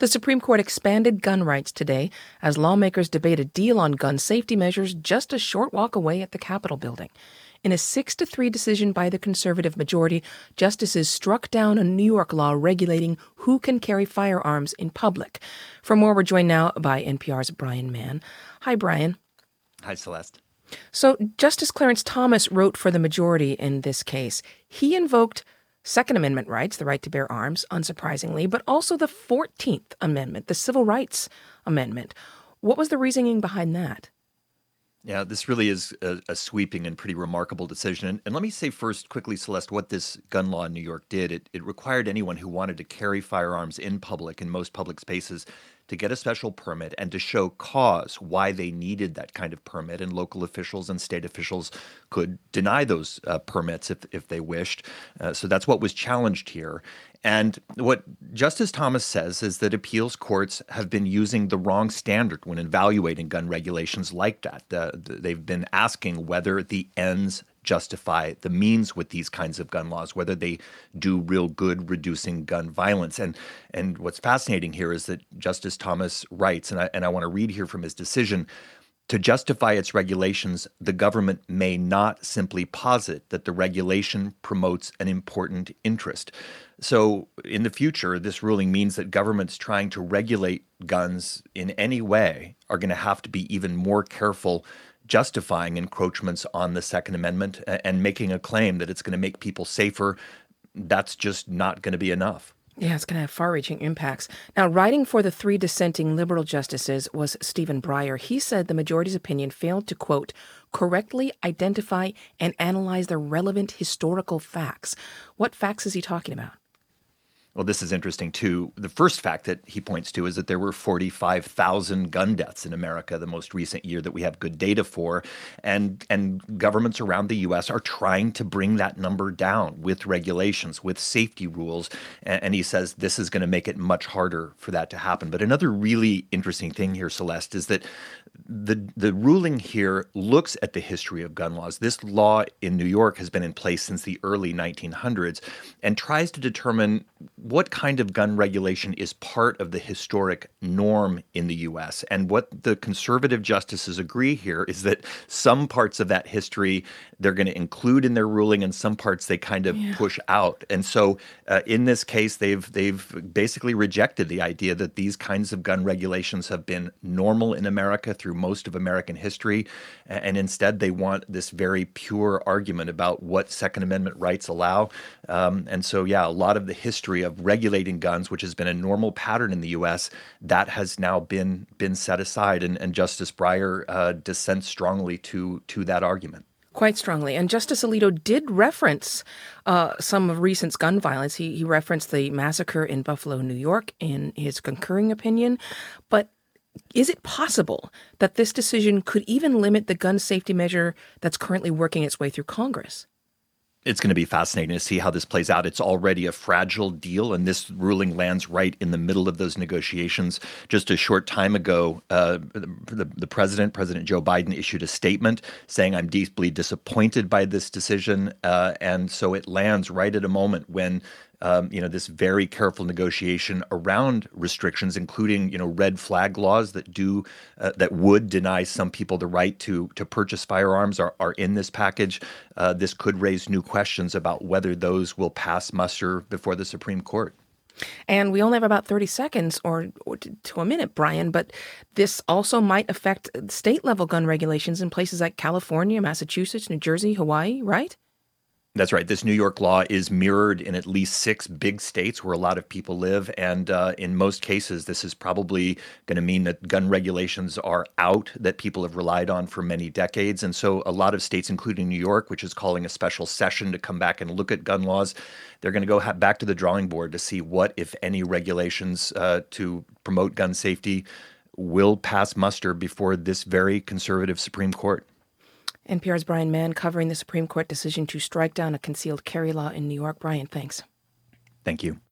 The Supreme Court expanded gun rights today as lawmakers debate a deal on gun safety measures just a short walk away at the Capitol building. In a 6-3 decision by the conservative majority, justices struck down a New York law regulating who can carry firearms in public. For more, we're joined now by NPR's Brian Mann. Hi, Brian. Hi, Celeste. So Justice Clarence Thomas wrote for the majority in this case. He invoked Second Amendment rights, the right to bear arms, unsurprisingly, but also the 14th Amendment, the Civil Rights Amendment. What was the reasoning behind that? Yeah, this really is a sweeping and pretty remarkable decision. And let me say first quickly, Celeste, what this gun law in New York did. It required anyone who wanted to carry firearms in public, in most public spaces, to get a special permit and to show cause why they needed that kind of permit. And local officials and state officials could deny those permits if they wished. So that's what was challenged here. And what Justice Thomas says is that appeals courts have been using the wrong standard when evaluating gun regulations like that. They've been asking whether the ends justify the means with these kinds of gun laws, whether they do real good reducing gun violence. And what's fascinating here is that Justice Thomas writes, and I want to read here from his decision, to justify its regulations, the government may not simply posit that the regulation promotes an important interest. So in the future, this ruling means that governments trying to regulate guns in any way are going to have to be even more careful justifying encroachments on the Second Amendment and making a claim that it's going to make people safer. That's just not going to be enough. Yeah, it's going to have far-reaching impacts. Now, writing for the 3 dissenting liberal justices was Stephen Breyer. He said the majority's opinion failed to, quote, correctly identify and analyze the relevant historical facts. What facts is he talking about? Well, this is interesting, too. The first fact that he points to is that there were 45,000 gun deaths in America the most recent year that we have good data for. And governments around the U.S. are trying to bring that number down with regulations, with safety rules. And he says this is going to make it much harder for that to happen. But another really interesting thing here, Celeste, is that the ruling here looks at the history of gun laws. This law in New York has been in place since the early 1900s and tries to determine what kind of gun regulation is part of the historic norm in the U.S. And what the conservative justices agree here is that some parts of that history they're going to include in their ruling and some parts they kind of push out. And so in this case, they've basically rejected the idea that these kinds of gun regulations have been normal in America through most of American history. And instead, they want this very pure argument about what Second Amendment rights allow. And so, yeah, a lot of the history of regulating guns, which has been a normal pattern in the U.S., that has now been set aside. And Justice Breyer dissents strongly to that argument. Quite strongly. And Justice Alito did reference some of recent gun violence. He referenced the massacre in Buffalo, New York, in his concurring opinion. But is it possible that this decision could even limit the gun safety measure that's currently working its way through Congress? It's going to be fascinating to see how this plays out. It's already a fragile deal, and this ruling lands right in the middle of those negotiations. Just a short time ago, the President Joe Biden, issued a statement saying, I'm deeply disappointed by this decision. And so it lands right at a moment when this very careful negotiation around restrictions, including, red flag laws that would deny some people the right to purchase firearms are in this package. This could raise new questions about whether those will pass muster before the Supreme Court. And we only have about 30 seconds or to a minute, Brian, but this also might affect state-level gun regulations in places like California, Massachusetts, New Jersey, Hawaii, right? That's right. This New York law is mirrored in at least 6 big states where a lot of people live. And in most cases, this is probably going to mean that gun regulations are out that people have relied on for many decades. And so a lot of states, including New York, which is calling a special session to come back and look at gun laws, they're going to go back to the drawing board to see what, if any, regulations to promote gun safety will pass muster before this very conservative Supreme Court. NPR's Brian Mann covering the Supreme Court decision to strike down a concealed carry law in New York. Brian, thanks. Thank you.